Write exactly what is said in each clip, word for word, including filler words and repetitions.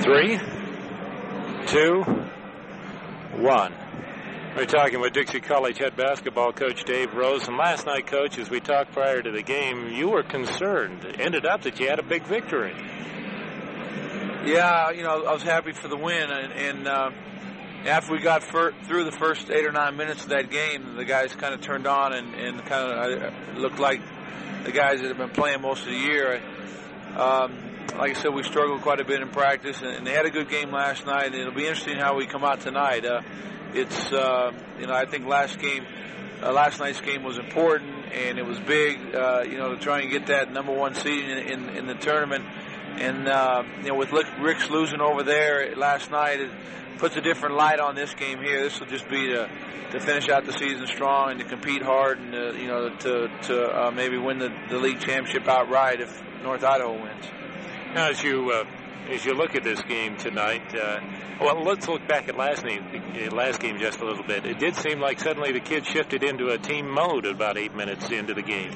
Three, two, one. We're talking with Dixie College head basketball coach Dave Rose. And last night, Coach, as we talked prior to the game, you were concerned. It ended up that you had a big victory. Yeah, you know, I was happy for the win. And, and uh, after we got fir- through the first eight or nine minutes of that game, the guys kind of turned on and, and kind of uh, looked like the guys that have been playing most of the year. Um, like I said, we struggled quite a bit in practice, and, and they had a good game last night. And it'll be interesting how we come out tonight. Uh, It's, uh, you know, I think last game, uh, last night's game was important, and it was big, uh, you know, to try and get that number one seed in, in, in the tournament. And, uh, you know, with Rick's losing over there last night, it puts a different light on this game here. This will just be to, to finish out the season strong and to compete hard and, uh, you know, to, to uh, maybe win the, the league championship outright if North Idaho wins. Now, as you, uh, as you look at this game tonight, uh, well, let's look back at last game, last game just a little bit. It did seem like suddenly the kids shifted into a team mode about eight minutes into the game.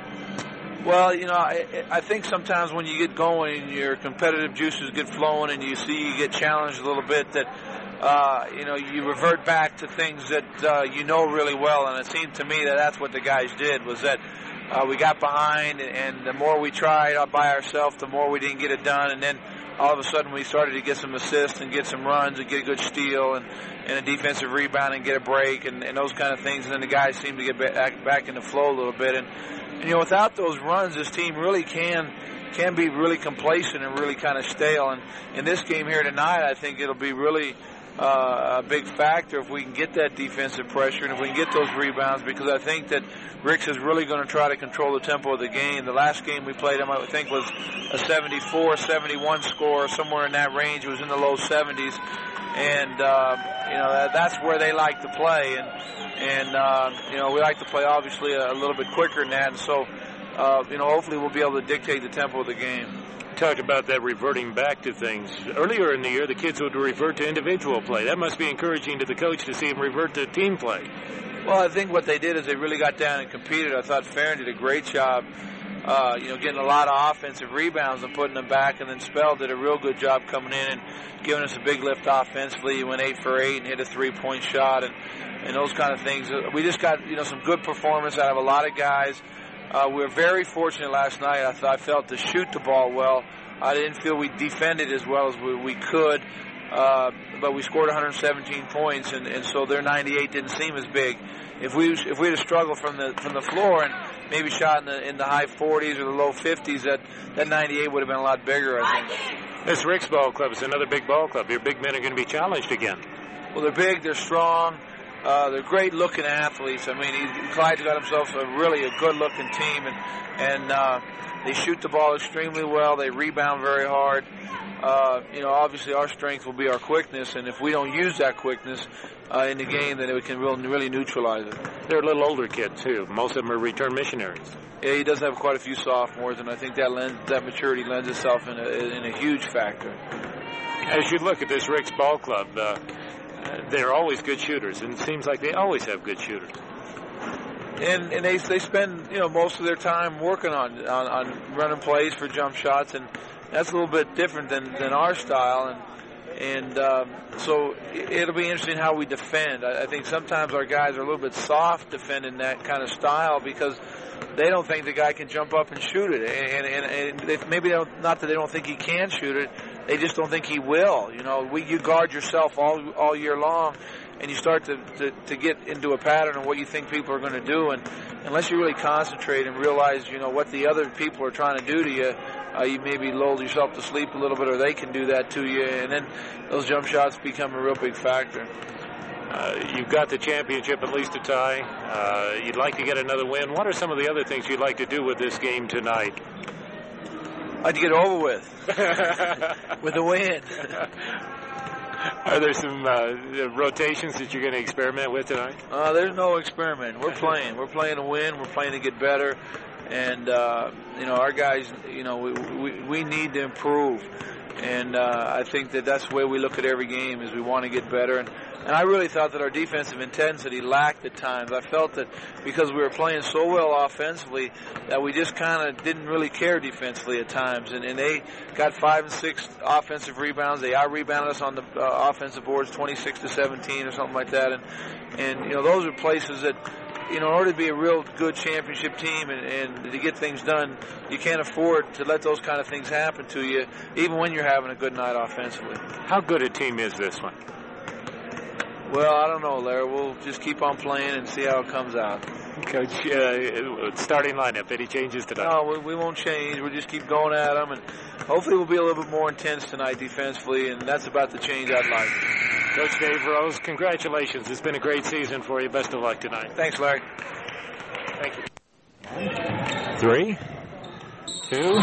Well, you know, I, I think sometimes when you get going, your competitive juices get flowing, and you see you get challenged a little bit. That uh, you know, you revert back to things that uh, you know really well, and it seemed to me that that's what the guys did. Was that uh, we got behind, and the more we tried by ourselves, the more we didn't get it done, and then all of a sudden we started to get some assists and get some runs and get a good steal and, and a defensive rebound and get a break and, and those kind of things. And then the guys seem to get back, back in the flow a little bit. And, and, you know, without those runs, this team really can can be really complacent and really kind of stale. And in this game here tonight, I think it'll be really uh, a big factor if we can get that defensive pressure and if we can get those rebounds, because I think that Ricks is really going to try to control the tempo of the game. The last game we played him, I think, was a seventy-four seventy-one score, somewhere in that range. It was in the low seventies. And, uh, you know, that, that's where they like to play. And, and uh, you know, we like to play, obviously, a, a little bit quicker than that. And so, uh, you know, hopefully we'll be able to dictate the tempo of the game. Talk about that reverting back to things. Earlier in the year, the kids would revert to individual play. That must be encouraging to the coach to see them revert to team play. Well, I think what they did is they really got down and competed. I thought Farron did a great job, uh, you know, getting a lot of offensive rebounds and putting them back. And then Spell did a real good job coming in and giving us a big lift offensively. He went eight for eight and hit a three-point shot and, and those kind of things. We just got, you know, some good performance out of a lot of guys. Uh, we were very fortunate last night. I thought I felt to shoot the ball well. I didn't feel we defended as well as we, we could. Uh, but we scored one hundred seventeen points, and, and so their ninety-eight didn't seem as big. If we if we'd have struggled from the from the floor and maybe shot in the in the high forties or the low fifties, that that ninety-eight would have been a lot bigger, I think. This Ricks ball club is another big ball club. Your big men are going to be challenged again. Well, they're big, they're strong, uh, they're great-looking athletes. I mean, he, Clyde's got himself a really a good-looking team, and and uh, they shoot the ball extremely well. They rebound very hard. Uh, you know, obviously our strength will be our quickness, and if we don't use that quickness uh, in the game, then it can really, really neutralize it. They're a little older kid, too. Most of them are return missionaries. Yeah, he does have quite a few sophomores, and I think that lends, that maturity lends itself in a, in a huge factor. As you look at this Ricks ball club, uh, they're always good shooters, and it seems like they always have good shooters. And and they they spend, you know, most of their time working on on, on running plays for jump shots, and that's a little bit different than, than our style, and and um, so it'll be interesting how we defend. I, I think sometimes our guys are a little bit soft defending that kind of style because they don't think the guy can jump up and shoot it, and and, and they, maybe they don't, not that they don't think he can shoot it, they just don't think he will. You know, we you guard yourself all all year long, and you start to, to, to get into a pattern of what you think people are going to do, and unless you really concentrate and realize, you know, what the other people are trying to do to you, uh, you maybe lull yourself to sleep a little bit, or they can do that to you, and then those jump shots become a real big factor. Uh, you've got the championship, at least a tie. Uh, you'd like to get another win. What are some of the other things you'd like to do with this game tonight? I'd like to get it over with, with a win. Are there some uh, rotations that you're going to experiment with tonight? Uh, there's no experiment. We're playing. We're playing to win. We're playing to get better. And, uh, you know, our guys, you know, we, we, we need to improve. And uh, I think that that's the way we look at every game, is we want to get better. And, and I really thought that our defensive intensity lacked at times. I felt that because we were playing so well offensively that we just kind of didn't really care defensively at times. And, and they got five and six offensive rebounds. They out-rebounded us on the uh, offensive boards twenty-six to seventeen or something like that. And, and you know, those are places that, you know, in order to be a real good championship team and, and to get things done, you can't afford to let those kind of things happen to you, even when you're having a good night offensively. How good a team is this one? Well, I don't know, Larry. We'll just keep on playing and see how it comes out. Coach, uh, starting lineup, any changes tonight? No, we, we won't change. We'll just keep going at them, and hopefully we'll be a little bit more intense tonight defensively, and that's about the change I'd like. Coach Dave Rose, congratulations. It's been a great season for you. Best of luck tonight. Thanks, Larry. Thank you. Three, two,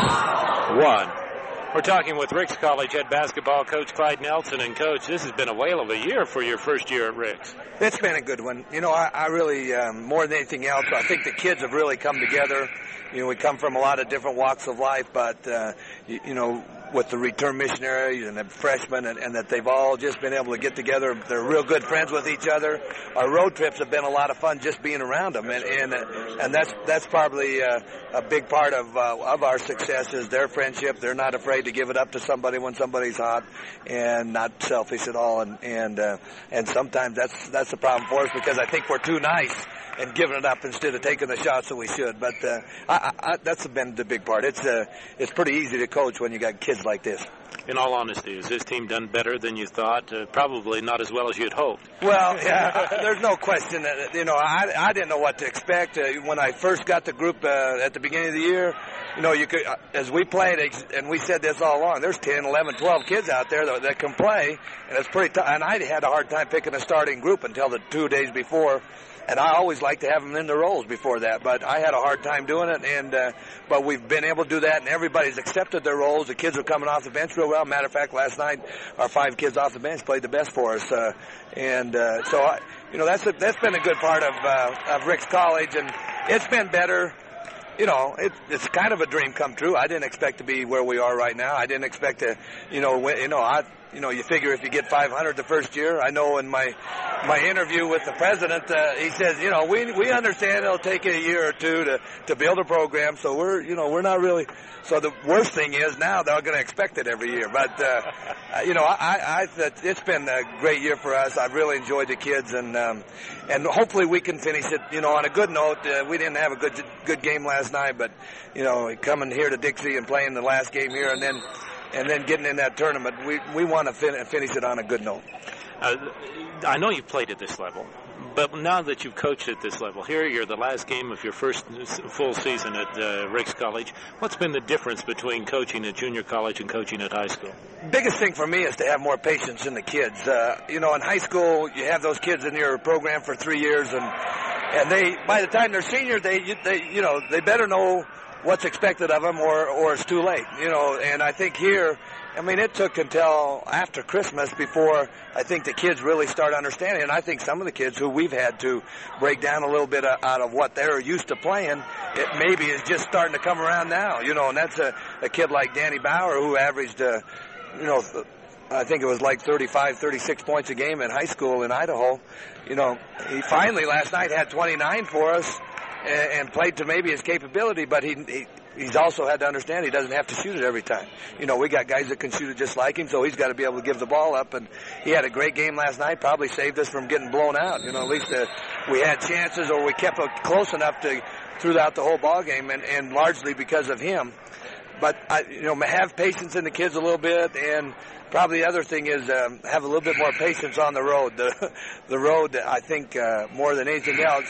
one. We're talking with Ricks College head basketball coach Clyde Nelson. And, Coach, this has been a whale of a year for your first year at Ricks. It's been a good one. You know, I, I really, um, more than anything else, I think the kids have really come together. You know, we come from a lot of different walks of life, but, uh, you, you know, with the return missionaries and the freshmen, and, and that they've all just been able to get together. They're real good friends with each other. Our road trips have been a lot of fun just being around them, and and, and that's that's probably uh, a big part of uh, of our success is their friendship. They're not afraid to give it up to somebody when somebody's hot, and not selfish at all. And and uh, and sometimes that's that's the problem for us, because I think we're too nice and giving it up instead of taking the shots that we should. But uh, I, I, that's been the big part. It's uh, it's pretty easy to coach when you got kids like this. In all honesty, has this team done better than you thought? Uh, probably not as well as you'd hoped. Well, yeah, there's no question that, you know, I, I didn't know what to expect. Uh, when I first got the group uh, at the beginning of the year, you know, you could, uh, as we played, and we said this all along, there's ten, eleven, twelve kids out there that, that can play, and it's pretty tough. And I had a hard time picking a starting group until the two days before. And I always like to have them in their roles before that, but I had a hard time doing it. And uh, but we've been able to do that, and everybody's accepted their roles. The kids are coming off the bench real well. Matter of fact, last night our five kids off the bench played the best for us, uh, and uh, so I, you know that's a, that's been a good part of uh, of Ricks College, and it's been better. You know, it, it's kind of a dream come true. I didn't expect to be where we are right now. I didn't expect to, you know, win, you know, I, you know, you figure if you get five hundred the first year. I know in my my interview with the president, uh, he says, you know, we we understand it'll take a year or two to to build a program. So we're, you know, we're not really. So the worst thing is now they're going to expect it every year. But uh, you know, I, I that it's been a great year for us. I've really enjoyed the kids, and um, and hopefully we can finish it, you know, on a good note. Uh, we didn't have a good good game last night, but you know, coming here to Dixie and playing the last game here, and then and then getting in that tournament, we we want to fin- finish it on a good note. Uh, I know you've played at this level, but now that you've coached at this level, here you're the last game of your first full season at uh, Ricks College. What's been the difference between coaching at junior college and coaching at high school? Biggest thing for me is to have more patience in the kids. Uh, you know, in high school, you have those kids in your program for three years, and and they by the time they're seniors, they they you know they better know what's expected of them, or or it's too late. You know, and I think here. I mean, it took until after Christmas before I think the kids really start understanding. And I think some of the kids who we've had to break down a little bit out of what they're used to playing, it maybe is just starting to come around now. You know, and that's a, a kid like Danny Bauer who averaged, uh, you know, I think it was like thirty-five, thirty-six points a game in high school in Idaho. You know, he finally last night had twenty-nine for us and, and played to maybe his capability, but he, he He's also had to understand he doesn't have to shoot it every time. You know, we got guys that can shoot it just like him, so he's got to be able to give the ball up. And he had a great game last night, probably saved us from getting blown out. You know, at least uh, we had chances, or we kept it close enough to throughout the whole ball game, and, and largely because of him. But, I, you know, have patience in the kids a little bit, and probably the other thing is um, have a little bit more patience on the road. The, the road, I think, uh, more than anything else,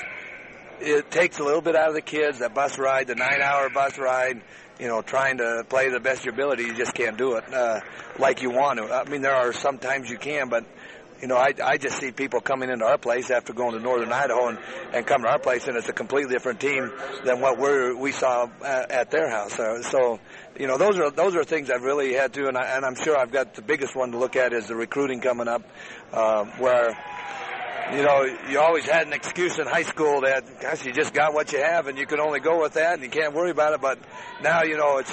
it takes a little bit out of the kids, that bus ride, the nine-hour bus ride, you know, trying to play the best of your ability. You just can't do it uh, like you want to. I mean, there are some times you can, but, you know, I, I just see people coming into our place after going to northern Idaho and, and coming to our place, and it's a completely different team than what we're, we saw at, at their house. Uh, so, you know, those are those are things I've really had to, and, I, and I'm sure I've got the biggest one to look at is the recruiting coming up, uh, where – you know, you always had an excuse in high school that, gosh, you just got what you have and you can only go with that and you can't worry about it. But now, you know, it's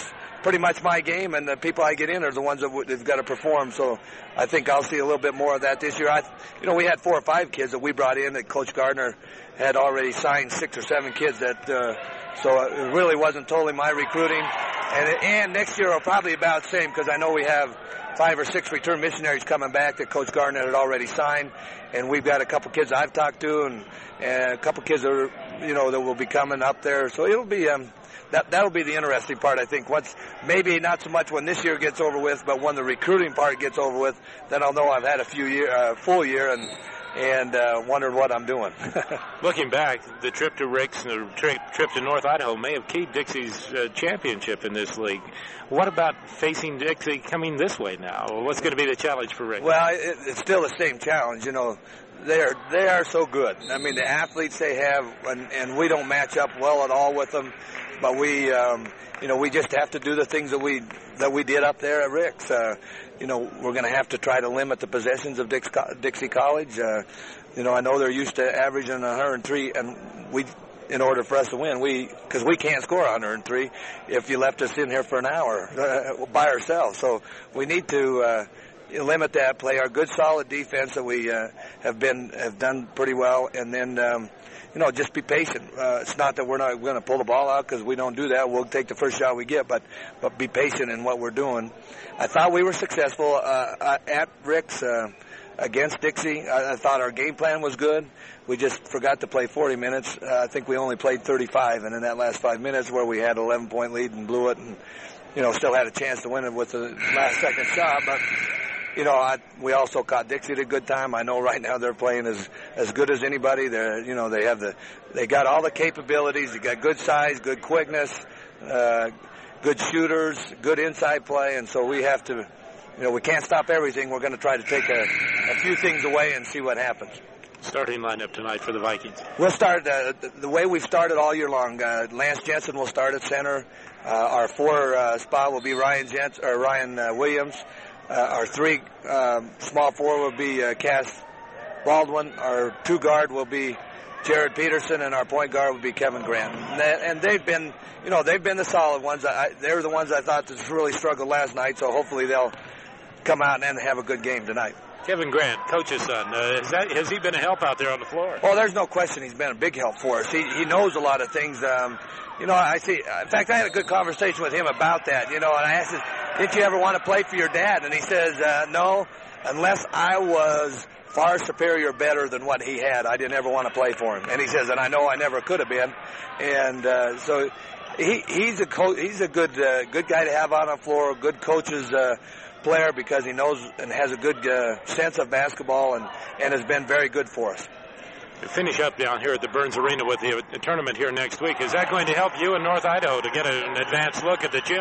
pretty much my game, and the people I get in are the ones that w- have got to perform. So I think I'll see a little bit more of that this year. I, you know, we had four or five kids that we brought in that Coach Gardner had already signed six or seven kids that, uh, so it really wasn't totally my recruiting. And, and next year will probably about the same because I know we have five or six return missionaries coming back that Coach Gardner had already signed. And we've got a couple kids I've talked to and, and a couple kids that are, you know, that will be coming up there. So it'll be, um, that, that'll be the interesting part, I think. Once, maybe not so much when this year gets over with, but when the recruiting part gets over with, then I'll know I've had a few year, uh, full year and, and uh, wondered what I'm doing. Looking back, the trip to Rick's and the tri- trip to North Idaho may have keyed Dixie's uh, championship in this league. What about facing Dixie coming this way now? What's going to be the challenge for Rick? Well, it, it's still the same challenge. You know, they're they are so good. I mean, the athletes they have, and, and we don't match up well at all with them. But we, um, you know, we just have to do the things that we that we did up there at Rick's. Uh, you know, we're going to have to try to limit the possessions of Dix, Dixie College. Uh, you know, I know they're used to averaging one hundred three, and we, in order for us to win, we because we can't score one hundred three if you left us in here for an hour uh, by ourselves. So we need to uh, limit that, play our good, solid defense that we uh, have been have done pretty well, and then. Um, You know, just be patient. Uh, it's not that we're not going to pull the ball out because we don't do that. We'll take the first shot we get, but but be patient in what we're doing. I thought we were successful uh, at Rick's uh, against Dixie. I, I thought our game plan was good. We just forgot to play forty minutes. Uh, I think we only played thirty-five, and in that last five minutes where we had an eleven-point lead and blew it and, you know, still had a chance to win it with the last second shot, but... You know, I, we also caught Dixie at a good time. I know right now they're playing as as good as anybody. They're, you know, they have the, they got all the capabilities. They got good size, good quickness, uh, good shooters, good inside play, and so we have to, you know, we can't stop everything. We're going to try to take a, a few things away and see what happens. Starting lineup tonight for the Vikings. We'll start uh, the way we've started all year long. Uh, Lance Jensen will start at center. Uh, our four uh, spot will be Ryan Jensen or Ryan uh, Williams. Uh, our three um, small four will be uh, Cass Baldwin. Our two guard will be Jared Peterson, and our point guard will be Kevin Grant. And, they, and they've been, you know, they've been the solid ones. I, they're the ones I thought that really struggled last night. So hopefully they'll come out and have a good game tonight. Kevin Grant, coach's son, uh, has, that, has he been a help out there on the floor? Well, there's no question he's been a big help for us. He he knows a lot of things. Um, you know, I see. In fact, I had a good conversation with him about that. You know, and I asked him, "Did you ever want to play for your dad?" And he says, uh, "No, unless I was far superior, better than what he had, I didn't ever want to play for him." And he says, "And I know I never could have been." And uh, so he he's a co- he's a good uh, good guy to have on the floor. Good coach's uh, player because he knows and has a good uh, sense of basketball and and has been very good for us. To finish up down here at the Burns Arena with the, the tournament here next week, is that going to help you in North Idaho to get an advanced look at the gym?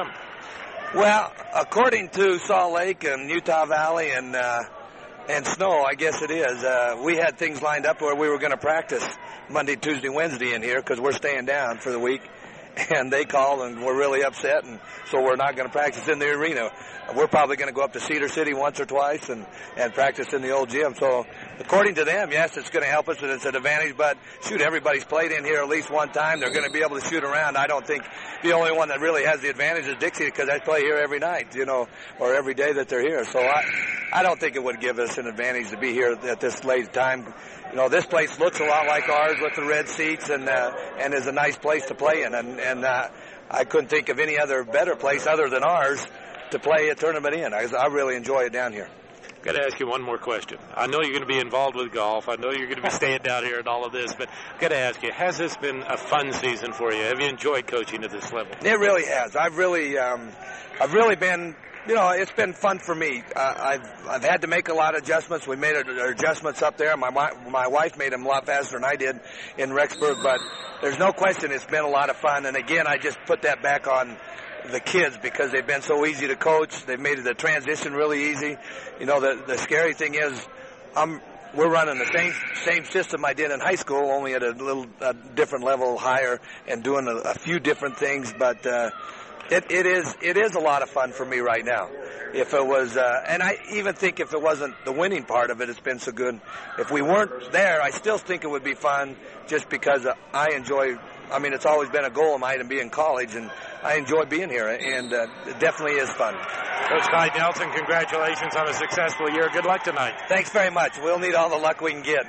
Well, according to Salt Lake and Utah Valley and uh, and Snow, I guess it is. Uh, we had things lined up where we were going to practice Monday, Tuesday, Wednesday in here because we're staying down for the week. And they called and we're really upset, and so we're not going to practice in the arena. We're probably going to go up to Cedar City once or twice and, and practice in the old gym. So according to them, yes, it's going to help us and it's an advantage, but shoot, everybody's played in here at least one time. They're going to be able to shoot around. I don't think the only one that really has the advantage is Dixie because I play here every night, you know, or every day that they're here. So I, I don't think it would give us an advantage to be here at this late time. You know, this place looks a lot like ours with the red seats and uh, and is a nice place to play in. And, and uh, I couldn't think of any other better place other than ours to play a tournament in. I, I really enjoy it down here. I've got to ask you one more question. I know you're going to be involved with golf. I know you're going to be staying down here and all of this, but I've got to ask you, has this been a fun season for you? Have you enjoyed coaching at this level? It really has. I've really, um, I've really been... You know, it's been fun for me. Uh, I've I've had to make a lot of adjustments. We made adjustments up there. My my wife made them a lot faster than I did in Rexburg, but there's no question it's been a lot of fun. And again, I just put that back on the kids because they've been so easy to coach. They've made the transition really easy. You know, the the scary thing is, I'm we're running the same same system I did in high school, only at a little a different level higher, and doing a, a few different things, but. Uh, It, it is it is a lot of fun for me right now. If it was, uh, and I even think if it wasn't the winning part of it, it's been so good. If we weren't there, I still think it would be fun just because uh, I enjoy I mean, it's always been a goal of mine to be in college, and I enjoy being here, and uh, it definitely is fun. Coach Clyde Nelson, congratulations on a successful year. Good luck tonight. Thanks very much. We'll need all the luck we can get.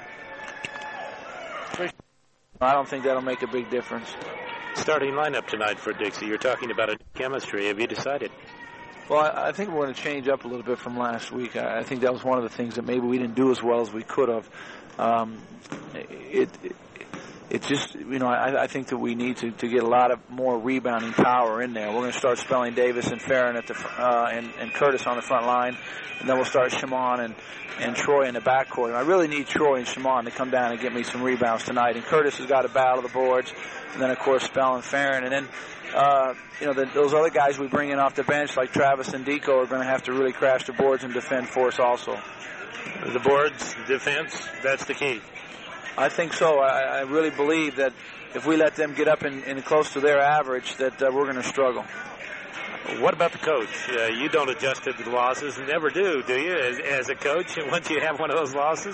I don't think that'll make a big difference. Starting lineup tonight for Dixie. You're talking about a chemistry. Have you decided? Well, I, I think we're going to change up a little bit from last week. I, I think that was one of the things that maybe we didn't do as well as we could have. Um, it, it It's just, you know, I, I think that we need to, to get a lot of more rebounding power in there. We're going to start spelling Davis and Farron at the uh, and, and Curtis on the front line, and then we'll start Shimon and, and Troy in the backcourt. And I really need Troy and Shimon to come down and get me some rebounds tonight. And Curtis has got to battle the boards, and then, of course, Spell and Farron. And then, uh, you know, the, those other guys we bring in off the bench, like Travis and Deco, are going to have to really crash the boards and defend for us also. The boards, defense, that's the key. I think so. I, I really believe that if we let them get up in, in close to their average, that uh, we're going to struggle. What about the coach? Uh, you don't adjust to the losses, never do, do you, as, as a coach, once you have one of those losses?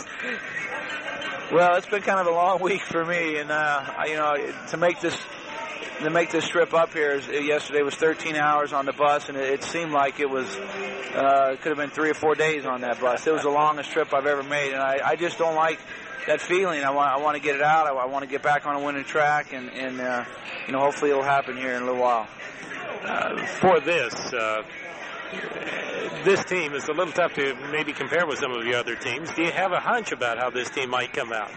Well, it's been kind of a long week for me, and uh, you know, to make this to make this trip up here is, yesterday was thirteen hours on the bus, and it, it seemed like it was uh, it could have been three or four days on that bus. It was the longest trip I've ever made, and I, I just don't like that feeling. I want I want to get it out. I, I want to get back on a winning track, and and uh, you know, hopefully it'll happen here in a little while. Uh, for this, uh, this team is a little tough to maybe compare with some of your other teams. Do you have a hunch about how this team might come out?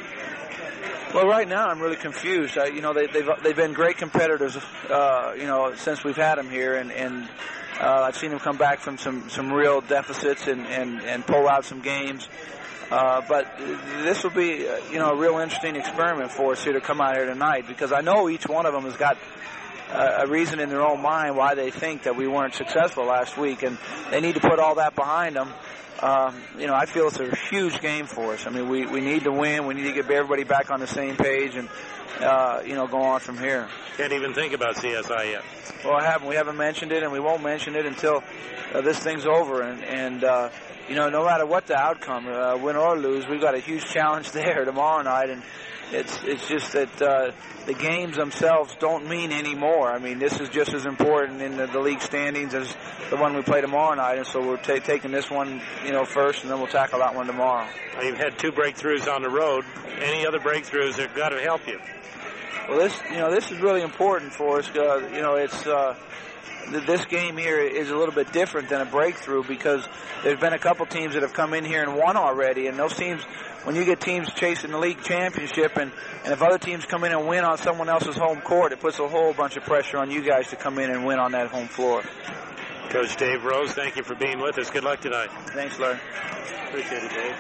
Well, right now I'm really confused. I, you know, they, they've they've been great competitors, uh, you know, since we've had them here, and and uh, I've seen them come back from some some real deficits and and and pull out some games. Uh, but this will be, uh, you know, a real interesting experiment for us here to come out here tonight, because I know each one of them has got uh, a reason in their own mind why they think that we weren't successful last week, and they need to put all that behind them. Um, you know, I feel it's a huge game for us. I mean, we, we need to win. We need to get everybody back on the same page and, uh, you know, go on from here. Can't even think about C S I yet. Well, I haven't. We haven't mentioned it, and we won't mention it until uh, this thing's over. And, and uh, you know, no matter what the outcome, uh, win or lose, we've got a huge challenge there tomorrow night. And it's it's just that uh, the games themselves don't mean any more. I mean, this is just as important in the, the league standings as the one we play tomorrow night. And so we're ta- taking this one, you know, first, and then we'll tackle that one tomorrow. Well, you've had two breakthroughs on the road. Any other breakthroughs that have got to help you? Well, this, you know, this is really important for us. Uh, you know, it's uh, th- this game here is a little bit different than a breakthrough, because there's been a couple teams that have come in here and won already, and those teams, when you get teams chasing the league championship, and, and if other teams come in and win on someone else's home court, it puts a whole bunch of pressure on you guys to come in and win on that home floor. Coach Dave Rose, thank you for being with us. Good luck tonight. Thanks, Larry. Appreciate it, Dave.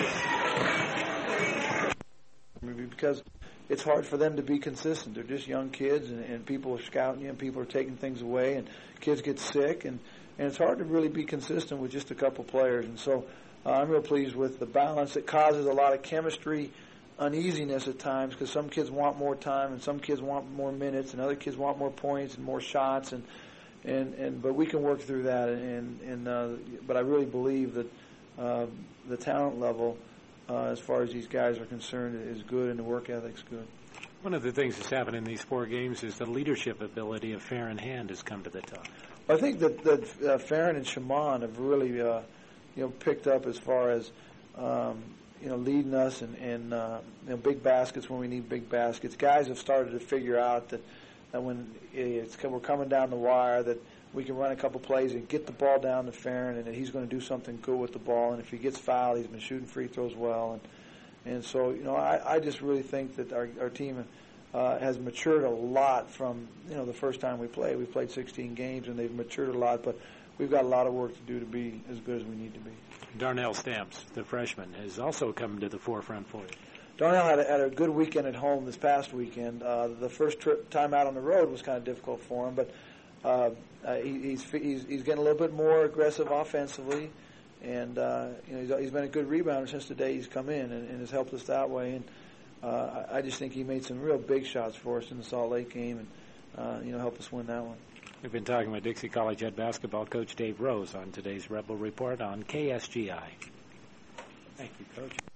Thank you. Because it's hard for them to be consistent. They're just young kids, and, and people are scouting you, and people are taking things away, and kids get sick, and, and it's hard to really be consistent with just a couple players. And so uh, I'm real pleased with the balance. It causes a lot of chemistry uneasiness at times, because some kids want more time, and some kids want more minutes, and other kids want more points and more shots, and and, and but we can work through that. And, and uh, but I really believe that uh, the talent level, Uh, as far as these guys are concerned, is good, and the work ethic's good. One of the things that's happened in these four games is the leadership ability of Farron Hand has come to the top. I think that, that uh, Farron and Shimon have really, uh, you know, picked up as far as, um, you know, leading us and, and uh, you know, big baskets when we need big baskets. Guys have started to figure out that, that when it's, we're coming down the wire, that we can run a couple plays and get the ball down to Farron, and that he's going to do something good with the ball. And if he gets fouled, he's been shooting free throws well. And and so, you know, I, I just really think that our, our team uh, has matured a lot from, you know, the first time we played. We played sixteen games, and they've matured a lot. But we've got a lot of work to do to be as good as we need to be. Darnell Stamps, the freshman, has also come to the forefront for you. Darnell had a, had a good weekend at home this past weekend. Uh, the first trip time out on the road was kind of difficult for him, but uh, uh, he, he's, he's he's getting a little bit more aggressive offensively, and uh, you know he's, he's been a good rebounder since the day he's come in, and, and has helped us that way. And uh, I, I just think he made some real big shots for us in the Salt Lake game, and uh, you know helped us win that one. We've been talking with Dixie College head basketball coach Dave Rose on today's Rebel Report on K S G I. Thank you, Coach.